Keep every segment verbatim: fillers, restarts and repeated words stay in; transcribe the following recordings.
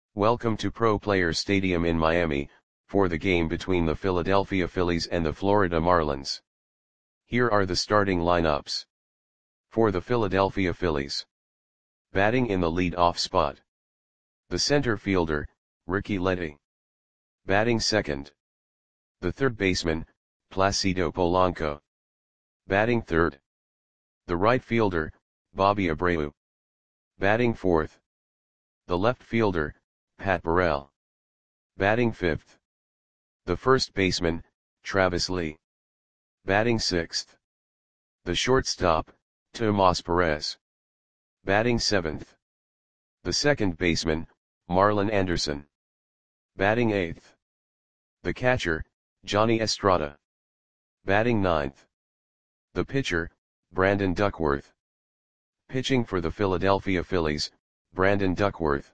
Welcome to Pro Players Stadium in Miami, for the game between the Philadelphia Phillies and the Florida Marlins. Here are the starting lineups. For the Philadelphia Phillies. Batting in the lead-off spot. The center fielder, Ricky Leddy. Batting second. The third baseman, Placido Polanco. Batting third. The right fielder, Bobby Abreu. Batting fourth. The left fielder, Pat Burrell. Batting fifth. The first baseman, Travis Lee. Batting sixth. The shortstop, Tomas Perez. Batting seventh. The second baseman, Marlon Anderson. Batting eighth. The catcher, Johnny Estrada. Batting ninth. The pitcher, Brandon Duckworth. Pitching for the Philadelphia Phillies, Brandon Duckworth.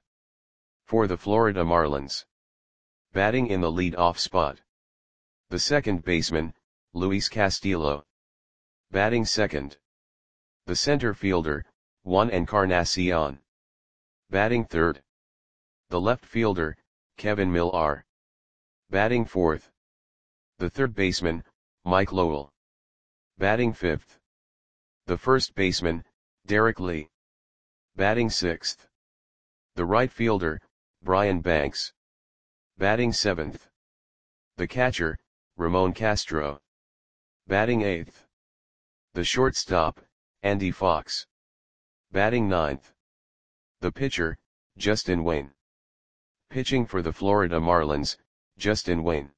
For the Florida Marlins. Batting in the lead-off spot. The second baseman, Luis Castillo. Batting second. The center fielder, Juan Encarnacion. Batting third. The left fielder, Kevin Millar. Batting fourth. The third baseman, Mike Lowell. Batting fifth. The first baseman, Derek Lee. Batting sixth. The right fielder, Brian Banks. Batting seventh. The catcher, Ramon Castro. Batting eighth. The shortstop, Andy Fox. Batting ninth. The pitcher, Justin Wayne. Pitching for the Florida Marlins, Justin Wayne.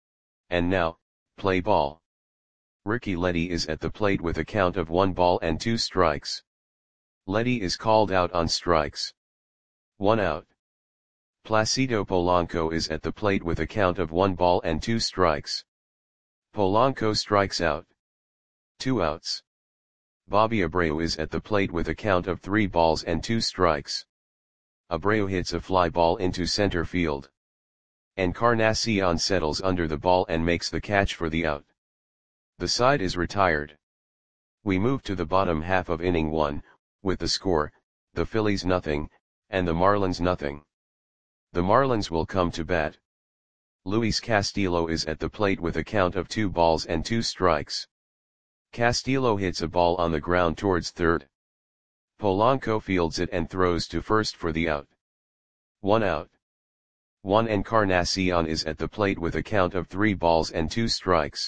And now, play ball. Ricky Leddy is at the plate with a count of one ball and two strikes. Leddy is called out on strikes. One out. Placido Polanco is at the plate with a count of one ball and two strikes. Polanco strikes out. Two outs. Bobby Abreu is at the plate with a count of three balls and two strikes. Abreu hits a fly ball into center field. Encarnacion settles under the ball and makes the catch for the out. The side is retired. We move to the bottom half of inning one, with the score, the Phillies nothing, and the Marlins nothing. The Marlins will come to bat. Luis Castillo is at the plate with a count of two balls and two strikes. Castillo hits a ball on the ground towards third. Polanco fields it and throws to first for the out. One out. Juan Encarnacion is at the plate with a count of three balls and two strikes.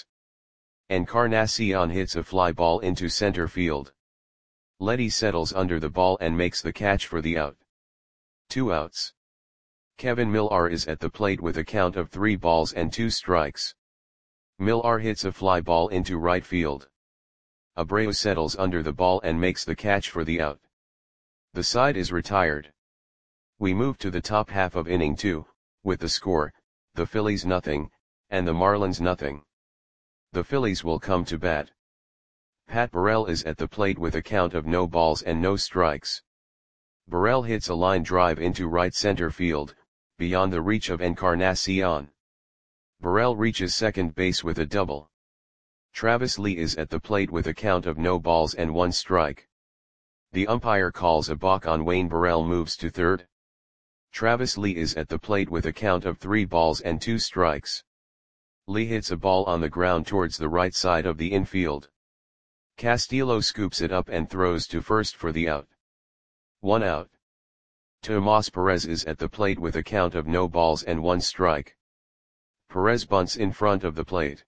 Encarnacion hits a fly ball into center field. Leddy settles under the ball and makes the catch for the out. Two outs. Kevin Millar is at the plate with a count of three balls and two strikes. Millar hits a fly ball into right field. Abreu settles under the ball and makes the catch for the out. The side is retired. We move to the top half of inning two, with the score, the Phillies nothing, and the Marlins nothing. The Phillies will come to bat. Pat Burrell is at the plate with a count of no balls and no strikes. Burrell hits a line drive into right center field, beyond the reach of Encarnacion. Burrell reaches second base with a double. Travis Lee is at the plate with a count of no balls and one strike. The umpire calls a balk on Wayne. Burrell moves to third. Travis Lee is at the plate with a count of three balls and two strikes. Lee hits a ball on the ground towards the right side of the infield. Castillo scoops it up and throws to first for the out. One out. Tomas Perez is at the plate with a count of no balls and one strike. Perez bunts in front of the plate.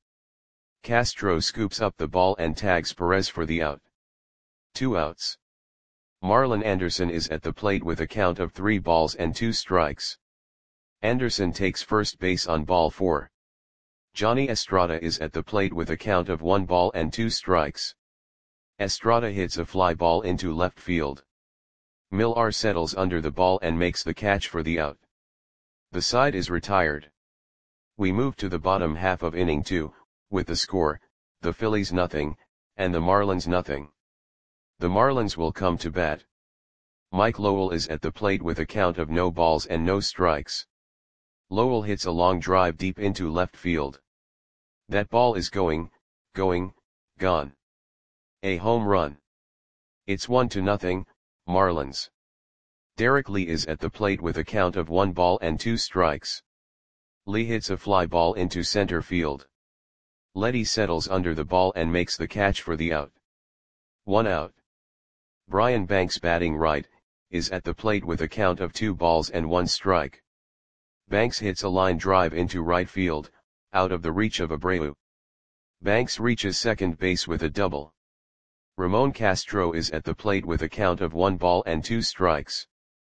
Castro scoops up the ball and tags Perez for the out. Two outs. Marlon Anderson is at the plate with a count of three balls and two strikes. Anderson takes first base on ball four. Johnny Estrada is at the plate with a count of one ball and two strikes. Estrada hits a fly ball into left field. Millar settles under the ball and makes the catch for the out. The side is retired. We move to the bottom half of inning two, with the score, the Phillies nothing, and the Marlins nothing. The Marlins will come to bat. Mike Lowell is at the plate with a count of no balls and no strikes. Lowell hits a long drive deep into left field. That ball is going, going, gone. A home run. It's one to nothing, Marlins. Derek Lee is at the plate with a count of one ball and two strikes. Lee hits a fly ball into center field. Letty settles under the ball and makes the catch for the out. One out. Brian Banks, batting right, is at the plate with a count of two balls and one strike. Banks hits a line drive into right field, out of the reach of Abreu. Banks reaches second base with a double. Ramon Castro is at the plate with a count of one ball and two strikes.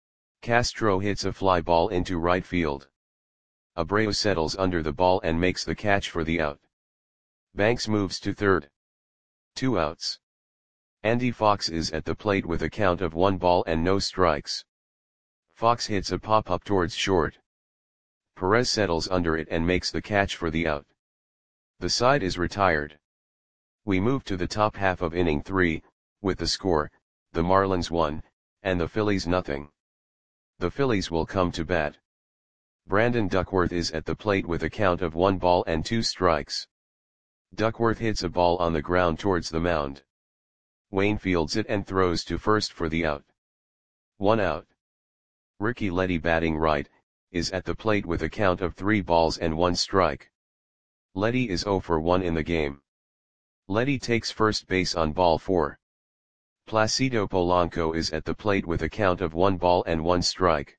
Castro hits a fly ball into right field. Abreu settles under the ball and makes the catch for the out. Banks moves to third. Two outs. Andy Fox is at the plate with a count of one ball and no strikes. Fox hits a pop-up towards short. Perez settles under it and makes the catch for the out. The side is retired. We move to the top half of inning three, with the score, the Marlins one, and the Phillies nothing. The Phillies will come to bat. Brandon Duckworth is at the plate with a count of one ball and two strikes. Duckworth hits a ball on the ground towards the mound. Wayne fields it and throws to first for the out. One out. Ricky Letty, batting right, is at the plate with a count of three balls and one strike. Letty is zero for one in the game. Letty takes first base on ball four. Placido Polanco is at the plate with a count of one ball and one strike.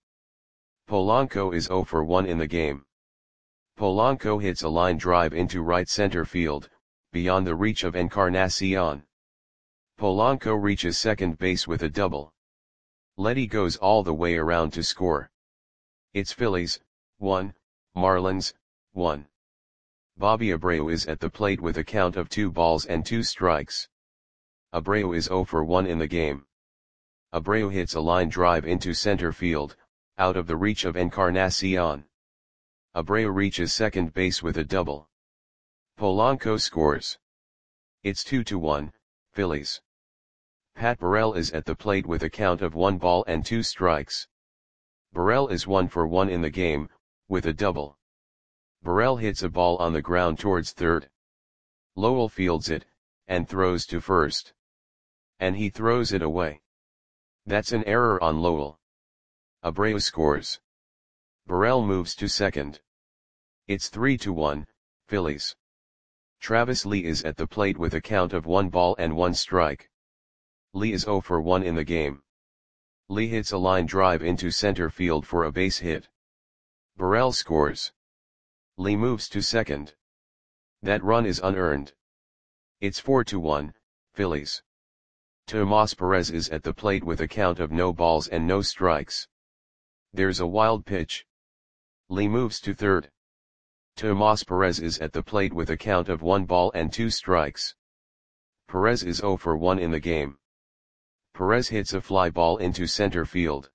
Polanco is zero for one in the game. Polanco hits a line drive into right center field, beyond the reach of Encarnacion. Polanco reaches second base with a double. Letty goes all the way around to score. It's Phillies, one, Marlins, one. Bobby Abreu is at the plate with a count of two balls and two strikes. Abreu is zero for one in the game. Abreu hits a line drive into center field, out of the reach of Encarnacion. Abreu reaches second base with a double. Polanco scores. It's two to one, Phillies. Pat Burrell is at the plate with a count of one ball and two strikes. Burrell is one for one in the game, with a double. Burrell hits a ball on the ground towards third. Lowell fields it, and throws to first. And he throws it away. That's an error on Lowell. Abreu scores. Burrell moves to second. It's three to one, Phillies. Travis Lee is at the plate with a count of one ball and one strike. Lee is zero for one in the game. Lee hits a line drive into center field for a base hit. Burrell scores. Lee moves to second. That run is unearned. It's four to one, Phillies. Tomas Perez is at the plate with a count of no balls and no strikes. There's a wild pitch. Lee moves to third. Tomas Perez is at the plate with a count of one ball and two strikes. Perez is zero for one in the game. Perez hits a fly ball into center field.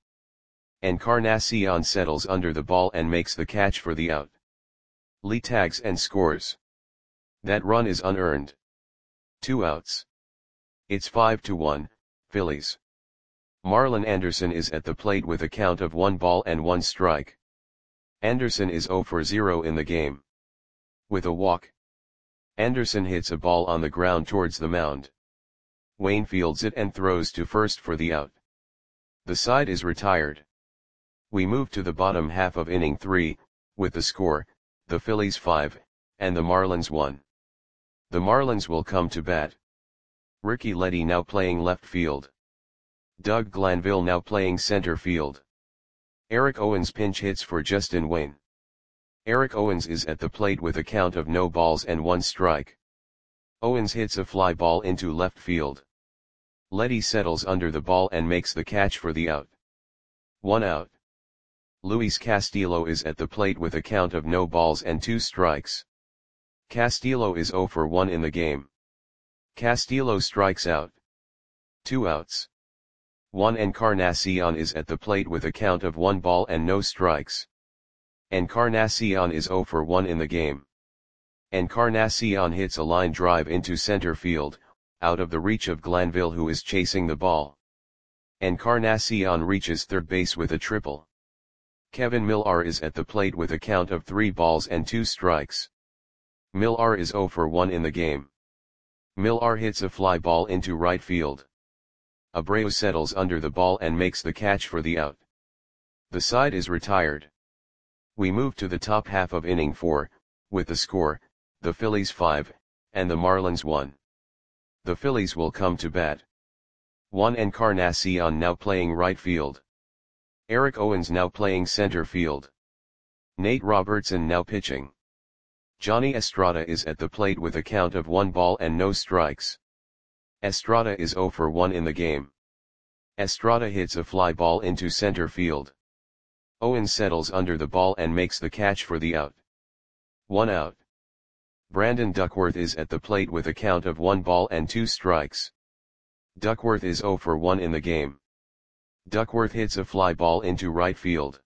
Encarnacion settles under the ball and makes the catch for the out. Lee tags and scores. That run is unearned. Two outs. It's five to one, Phillies. Marlon Anderson is at the plate with a count of one ball and one strike. Anderson is zero for zero in the game. With a walk. Anderson hits a ball on the ground towards the mound. Wayne fields it and throws to first for the out. The side is retired. We move to the bottom half of inning three, with the score, the Phillies five, and the Marlins one. The Marlins will come to bat. Ricky Letty now playing left field. Doug Glanville now playing center field. Eric Owens pinch hits for Justin Wayne. Eric Owens is at the plate with a count of no balls and one strike. Owens hits a fly ball into left field. Letty settles under the ball and makes the catch for the out. One out. Luis Castillo is at the plate with a count of no balls and two strikes. Castillo is zero for one in the game. Castillo strikes out. Two outs. Juan Encarnacion is at the plate with a count of one ball and no strikes. Encarnacion is zero for one in the game. Encarnacion hits a line drive into center field, out of the reach of Glanville, who is chasing the ball. Encarnacion reaches third base with a triple. Kevin Millar is at the plate with a count of three balls and two strikes. Millar is zero for one in the game. Millar hits a fly ball into right field. Abreu settles under the ball and makes the catch for the out. The side is retired. We move to the top half of inning four, with the score, the Phillies five, and the Marlins one. The Phillies will come to bat. Juan Encarnacion now playing right field. Eric Owens now playing center field. Nate Robertson now pitching. Johnny Estrada is at the plate with a count of one ball and no strikes. Estrada is zero for one in the game. Estrada hits a fly ball into center field. Owens settles under the ball and makes the catch for the out. One out. Brandon Duckworth is at the plate with a count of one ball and two strikes. Duckworth is zero for one in the game. Duckworth hits a fly ball into right field.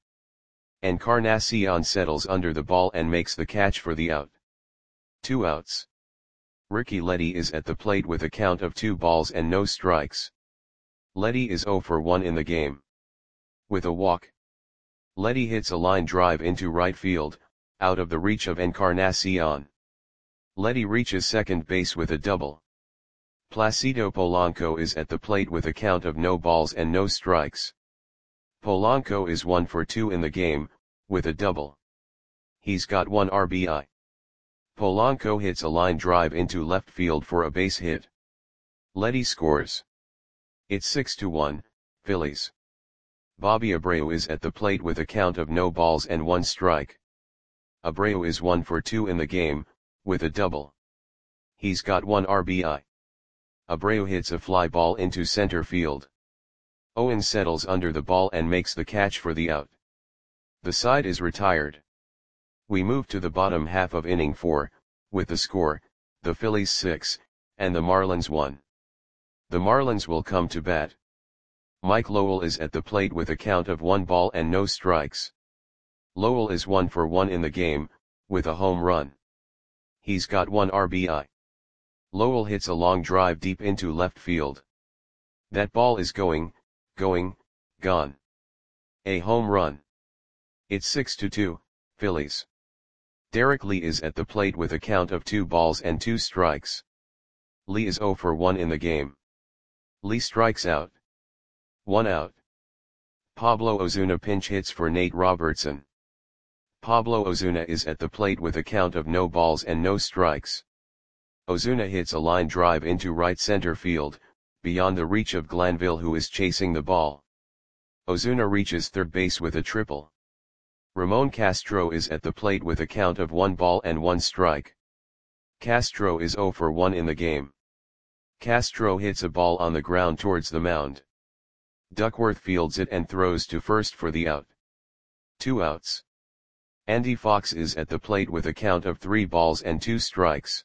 Encarnacion settles under the ball and makes the catch for the out. Two outs. Ricky Leddy is at the plate with a count of two balls and no strikes. Leddy is zero for one in the game. With a walk. Leddy hits a line drive into right field, out of the reach of Encarnacion. Leddy reaches second base with a double. Placido Polanco is at the plate with a count of no balls and no strikes. Polanco is one for two in the game, with a double. He's got one R B I. Polanco hits a line drive into left field for a base hit. Leddy scores. It's six to one, Phillies. Bobby Abreu is at the plate with a count of no balls and one strike. Abreu is one for two in the game, with a double. He's got one R B I. Abreu hits a fly ball into center field. Owens settles under the ball and makes the catch for the out. The side is retired. We move to the bottom half of inning four, with the score, the Phillies six, and the Marlins one. The Marlins will come to bat. Mike Lowell is at the plate with a count of one ball and no strikes. Lowell is one for one in the game, with a home run. He's got one R B I. Lowell hits a long drive deep into left field. That ball is going, going, gone. A home run. It's six to two, Phillies. Derek Lee is at the plate with a count of two balls and two strikes. Lee is zero for one in the game. Lee strikes out. One out. Pablo Ozuna pinch hits for Nate Robertson. Pablo Ozuna is at the plate with a count of no balls and no strikes. Ozuna hits a line drive into right center field, beyond the reach of Glanville, who is chasing the ball. Ozuna reaches third base with a triple. Ramon Castro is at the plate with a count of one ball and one strike. Castro is zero for one in the game. Castro hits a ball on the ground towards the mound. Duckworth fields it and throws to first for the out. Two outs. Andy Fox is at the plate with a count of three balls and two strikes.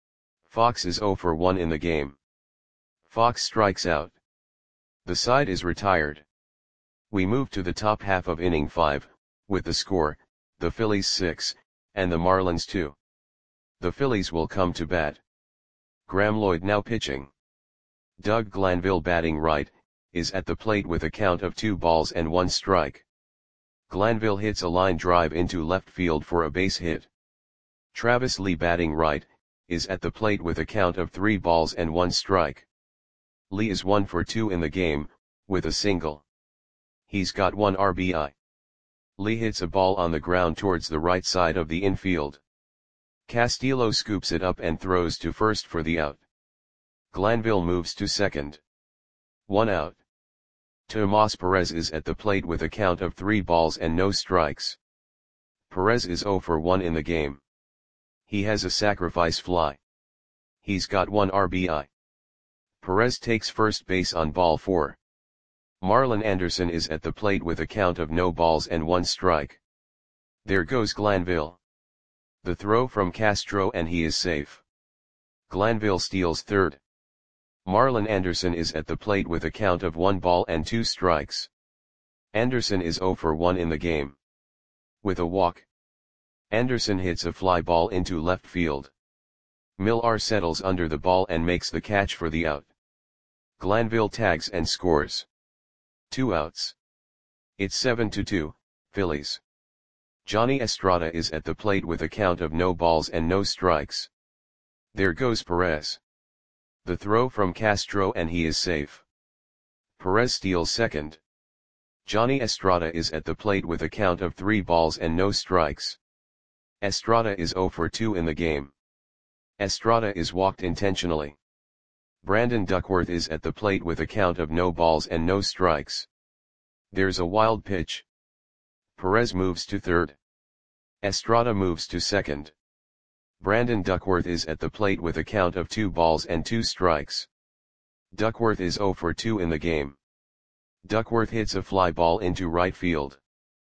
Fox is zero for one in the game. Fox strikes out. The side is retired. We move to the top half of inning five, with the score, the Phillies six, and the Marlins two. The Phillies will come to bat. Graham Lloyd now pitching. Doug Glanville batting right, is at the plate with a count of two balls and one strike. Glanville hits a line drive into left field for a base hit. Travis Lee batting right, is at the plate with a count of three balls and one strike. Lee is one for two in the game, with a single. He's got one R B I. Lee hits a ball on the ground towards the right side of the infield. Castillo scoops it up and throws to first for the out. Glanville moves to second. One out. Tomas Perez is at the plate with a count of three balls and no strikes. Perez is zero for one in the game. He has a sacrifice fly. He's got one R B I. Perez takes first base on ball four. Marlon Anderson is at the plate with a count of no balls and one strike. There goes Glanville. The throw from Castro and he is safe. Glanville steals third. Marlon Anderson is at the plate with a count of one ball and two strikes. Anderson is zero for one in the game. With a walk. Anderson hits a fly ball into left field. Millar settles under the ball and makes the catch for the out. Glanville tags and scores. Two outs. It's seven to two, Phillies. Johnny Estrada is at the plate with a count of no balls and no strikes. There goes Perez. The throw from Castro and he is safe. Perez steals second. Johnny Estrada is at the plate with a count of three balls and no strikes. Estrada is zero for two in the game. Estrada is walked intentionally. Brandon Duckworth is at the plate with a count of no balls and no strikes. There's a wild pitch. Perez moves to third. Estrada moves to second. Brandon Duckworth is at the plate with a count of two balls and two strikes. Duckworth is zero for two in the game. Duckworth hits a fly ball into right field.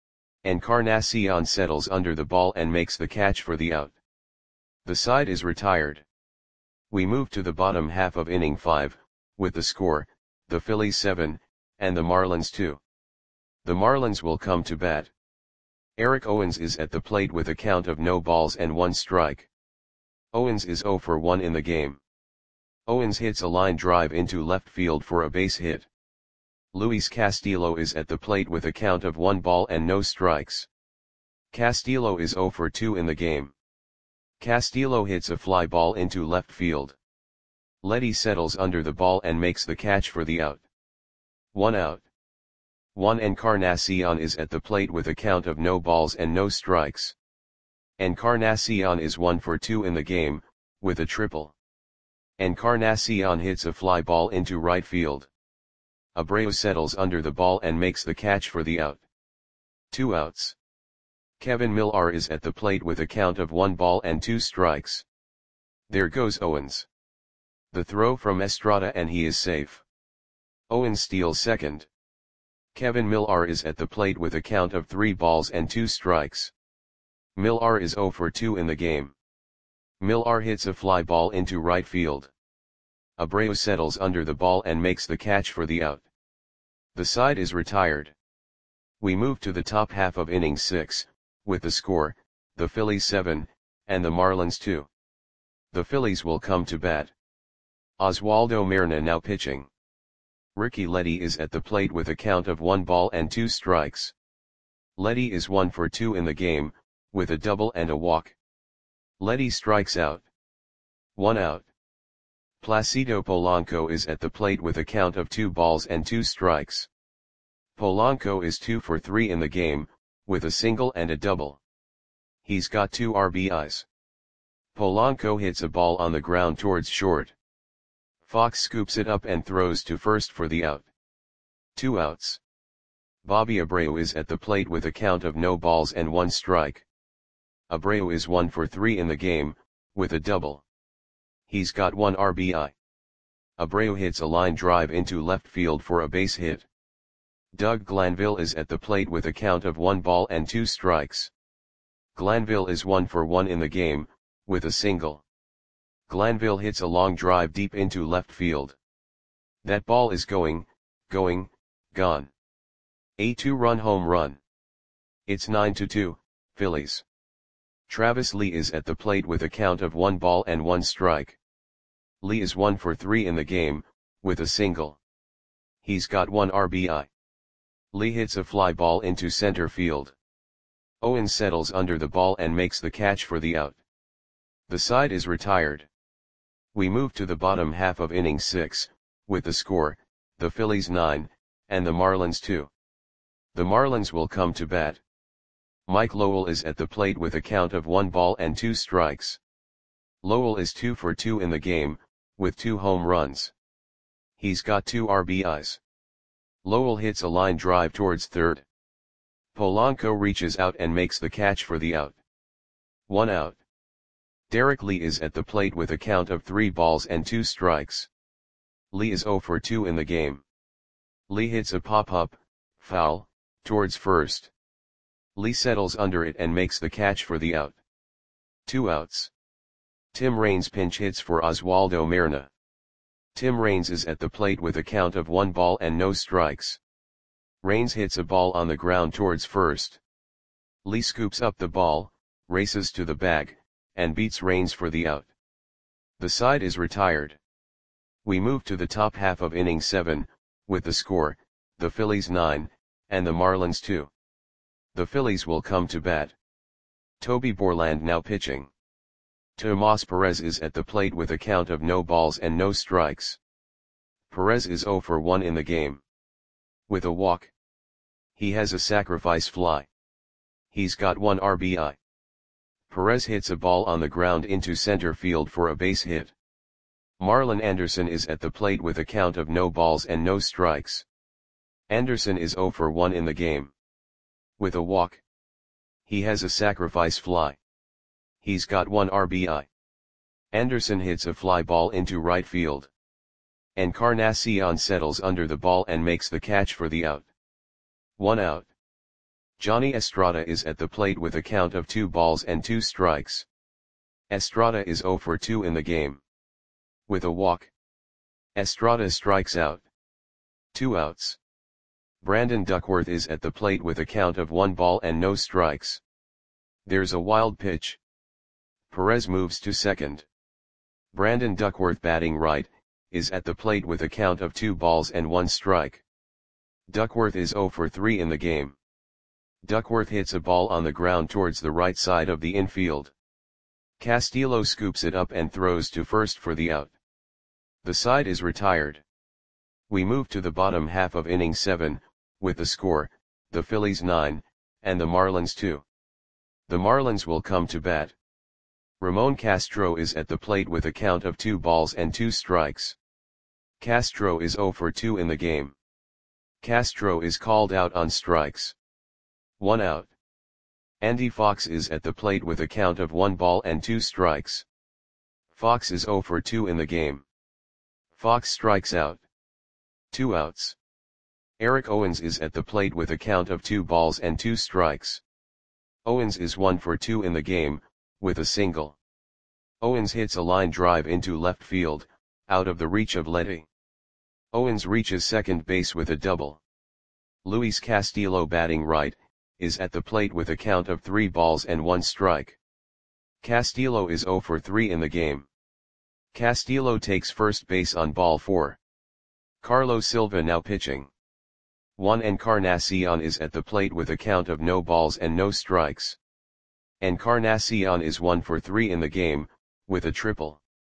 Encarnacion settles under the ball and makes the catch for the out. The side is retired. We move to the bottom half of inning five, with the score, the Phillies seven, and the Marlins two. The Marlins will come to bat. Eric Owens is at the plate with a count of no balls and one strike. Owens is zero for one in the game. Owens hits a line drive into left field for a base hit. Luis Castillo is at the plate with a count of one ball and no strikes. Castillo is zero for two in the game. Castillo hits a fly ball into left field. Letty settles under the ball and makes the catch for the out. One out. Juan Encarnacion is at the plate with a count of no balls and no strikes. Encarnacion is one for two in the game, with a triple. Encarnacion hits a fly ball into right field. Abreu settles under the ball and makes the catch for the out. Two outs. Kevin Millar is at the plate with a count of one ball and two strikes. There goes Owens. The throw from Estrada and he is safe. Owens steals second. Kevin Millar is at the plate with a count of three balls and two strikes. Millar is zero for two in the game. Millar hits a fly ball into right field. Abreu settles under the ball and makes the catch for the out. The side is retired. We move to the top half of inning six, with the score, the Phillies seven, and the Marlins two. The Phillies will come to bat. Oswaldo Merna now pitching. Ricky Letty is at the plate with a count of one ball and two strikes. Letty is one for two in the game, with a double and a walk. Letty strikes out. One out. Placido Polanco is at the plate with a count of two balls and two strikes. Polanco is two for three in the game, with a single and a double. He's got two R B Is. Polanco hits a ball on the ground towards short. Fox scoops it up and throws to first for the out. Two outs. Bobby Abreu is at the plate with a count of no balls and one strike. Abreu is one for three in the game, with a double. He's got one R B I. Abreu hits a line drive into left field for a base hit. Doug Glanville is at the plate with a count of one ball and two strikes. Glanville is one for one in the game, with a single. Glanville hits a long drive deep into left field. That ball is going, going, gone. A two-run home run. It's nine to two, Phillies. Travis Lee is at the plate with a count of one ball and one strike. Lee is one for three in the game, with a single. He's got one R B I. Lee hits a fly ball into center field. Owens settles under the ball and makes the catch for the out. The side is retired. We move to the bottom half of inning six, with the score, the Phillies nine, and the Marlins two. The Marlins will come to bat. Mike Lowell is at the plate with a count of one ball and two strikes. Lowell is two for two in the game, with two home runs. He's got two R B Is. Lowell hits a line drive towards third. Polanco reaches out and makes the catch for the out. One out. Derek Lee is at the plate with a count of three balls and two strikes. Lee is zero for two in the game. Lee hits a pop-up, foul, towards first. Lee settles under it and makes the catch for the out. Two outs. Tim Raines pinch hits for Oswaldo Merna. Tim Raines is at the plate with a count of one ball and no strikes. Raines hits a ball on the ground towards first. Lee scoops up the ball, races to the bag, and beats Raines for the out. The side is retired. We move to the top half of inning seven, with the score, the Phillies nine, and the Marlins two. The Phillies will come to bat. Toby Borland now pitching. Tomas Perez is at the plate with a count of no balls and no strikes. Perez is zero for one in the game. With a walk. He has a sacrifice fly. He's got one R B I. Perez hits a ball on the ground into center field for a base hit. Marlon Anderson is at the plate with a count of no balls and no strikes. Anderson is zero for one in the game. With a walk. He has a sacrifice fly. He's got one R B I. Anderson hits a fly ball into right field. Encarnacion settles under the ball and makes the catch for the out. One out. Johnny Estrada is at the plate with a count of two balls and two strikes. Estrada is zero for two in the game. With a walk. Estrada strikes out. Two outs. Brandon Duckworth is at the plate with a count of one ball and no strikes. There's a wild pitch. Perez moves to second. Brandon Duckworth, batting right, is at the plate with a count of two balls and one strike. Duckworth is zero for three in the game. Duckworth hits a ball on the ground towards the right side of the infield. Castillo scoops it up and throws to first for the out. The side is retired. We move to the bottom half of inning seven, with the score, the Phillies nine, and the Marlins two. The Marlins will come to bat. Ramon Castro is at the plate with a count of two balls and two strikes. Castro is zero for two in the game. Castro is called out on strikes. One out. Andy Fox is at the plate with a count of one ball and two strikes. Fox is zero for two in the game. Fox strikes out. Two outs. Eric Owens is at the plate with a count of two balls and two strikes. Owens is one for two in the game, with a single. Owens hits a line drive into left field, out of the reach of Letty. Owens reaches second base with a double. Luis Castillo, batting right, is at the plate with a count of three balls and one strike. Castillo is zero for three in the game. Castillo takes first base on ball four. Carlos Silva now pitching. Juan Encarnacion is at the plate with a count of no balls and no strikes. Encarnacion is one for three in the game, with a triple.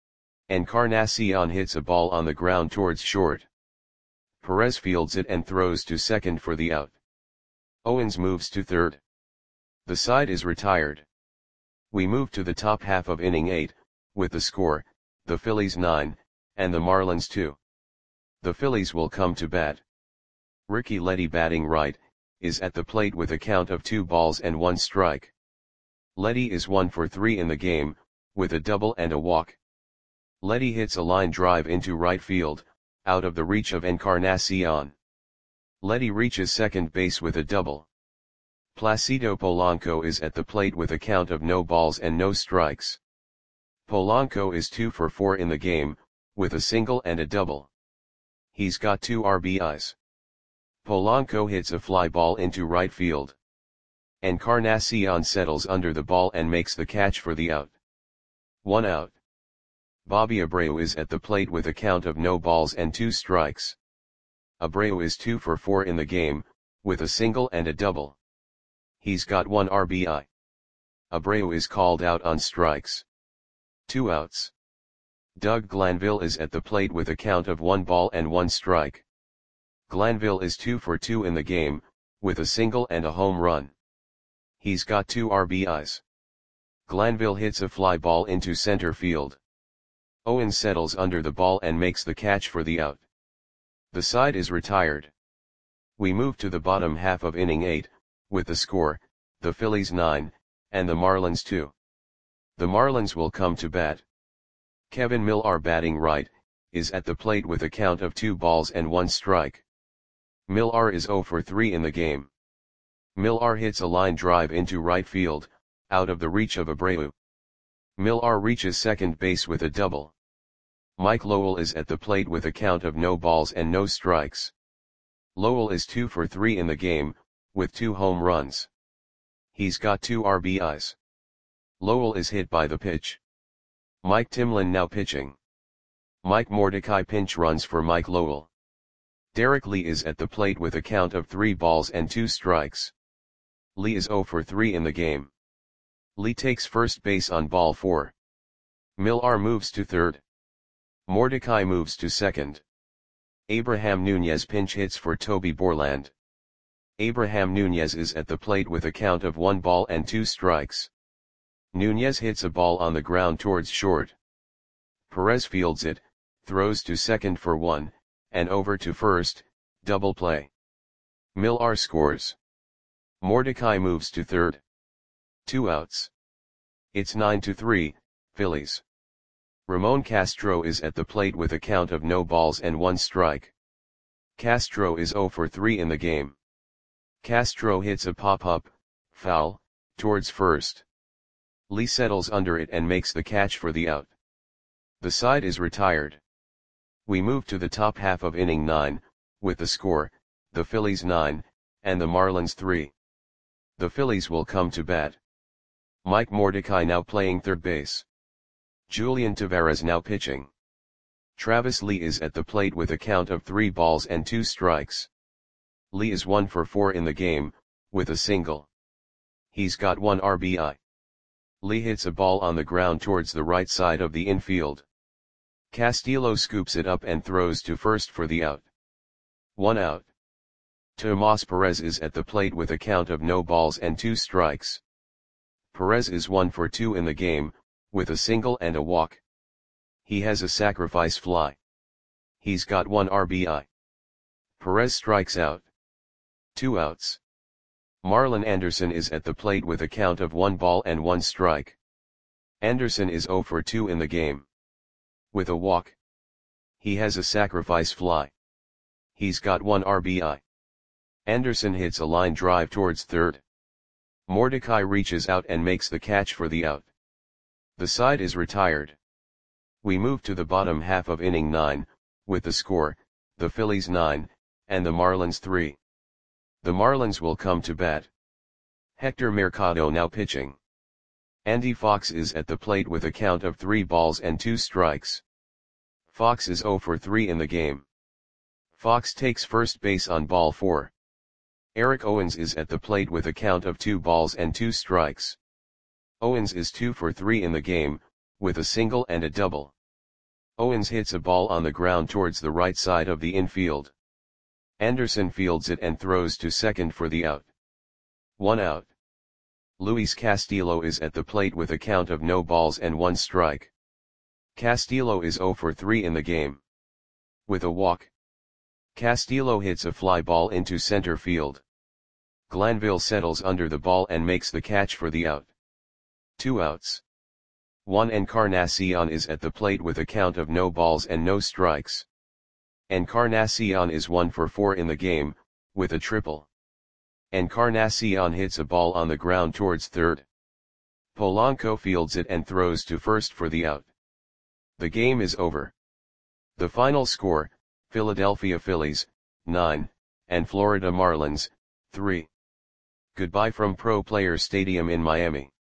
Encarnacion hits a ball on the ground towards short. Perez fields it and throws to second for the out. Owens moves to third. The side is retired. We move to the top half of inning eight, with the score, the Phillies nine, and the Marlins two. The Phillies will come to bat. Ricky Letty, batting right, is at the plate with a count of two balls and one strike. Letty is one for three in the game, with a double and a walk. Letty hits a line drive into right field, out of the reach of Encarnacion. Letty reaches second base with a double. Placido Polanco is at the plate with a count of no balls and no strikes. Polanco is two for four in the game, with a single and a double. He's got two R B Is. Polanco hits a fly ball into right field. Encarnacion settles under the ball and makes the catch for the out. One out. Bobby Abreu is at the plate with a count of no balls and two strikes. Abreu is two for four in the game, with a single and a double. He's got one R B I. Abreu is called out on strikes. Two outs. Doug Glanville is at the plate with a count of one ball and one strike. Glanville is two for two in the game, with a single and a home run. He's got two R B Is. Glanville hits a fly ball into center field. Owens settles under the ball and makes the catch for the out. The side is retired. We move to the bottom half of inning eight, with the score, the Phillies nine, and the Marlins two. The Marlins will come to bat. Kevin Millar, batting right, is at the plate with a count of two balls and one strike. Millar is zero for three in the game. Millar hits a line drive into right field, out of the reach of Abreu. Millar reaches second base with a double. Mike Lowell is at the plate with a count of no balls and no strikes. Lowell is two for three in the game, with two home runs. He's got two R B Is. Lowell is hit by the pitch. Mike Timlin now pitching. Mike Mordecai pinch runs for Mike Lowell. Derek Lee is at the plate with a count of three balls and two strikes. Lee is zero for three in the game. Lee takes first base on ball four. Millar moves to third. Mordecai moves to second. Abraham Nunez pinch hits for Toby Borland. Abraham Nunez is at the plate with a count of one ball and two strikes. Nunez hits a ball on the ground towards short. Perez fields it, throws to second for one, and over to first, double play. Millar scores. Mordecai moves to third. Two outs. It's nine to three, Phillies. Ramon Castro is at the plate with a count of no balls and one strike. Castro is zero for three in the game. Castro hits a pop-up, foul, towards first. Lee settles under it and makes the catch for the out. The side is retired. We move to the top half of inning nine, with the score, the Phillies nine, and the Marlins three. The Phillies will come to bat. Mike Mordecai now playing third base. Julian Tavares now pitching. Travis Lee is at the plate with a count of three balls and two strikes. Lee is one for four in the game, with a single. He's got one R B I. Lee hits a ball on the ground towards the right side of the infield. Castillo scoops it up and throws to first for the out. One out. Tomas Perez is at the plate with a count of no balls and two strikes. Perez is one for two in the game, with a single and a walk. He has a sacrifice fly. He's got one R B I. Perez strikes out. Two outs. Marlon Anderson is at the plate with a count of one ball and one strike. Anderson is zero for two in the game. With a walk. He has a sacrifice fly. He's got one R B I. Anderson hits a line drive towards third. Mordecai reaches out and makes the catch for the out. The side is retired. We move to the bottom half of inning nine, with the score, the Phillies nine, and the Marlins three. The Marlins will come to bat. Hector Mercado now pitching. Andy Fox is at the plate with a count of three balls and two strikes. Fox is zero for three in the game. Fox takes first base on ball four. Eric Owens is at the plate with a count of two balls and two strikes. Owens is two for three in the game, with a single and a double. Owens hits a ball on the ground towards the right side of the infield. Anderson fields it and throws to second for the out. One out. Luis Castillo is at the plate with a count of no balls and one strike. Castillo is zero for three in the game. With a walk. Castillo hits a fly ball into center field. Glanville settles under the ball and makes the catch for the out. Two outs. Juan Encarnacion is at the plate with a count of no balls and no strikes. Encarnacion is one for four in the game, with a triple. Encarnacion hits a ball on the ground towards third. Polanco fields it and throws to first for the out. The game is over. The final score, Philadelphia Phillies, nine, and Florida Marlins, three. Goodbye from Pro Players Stadium in Miami.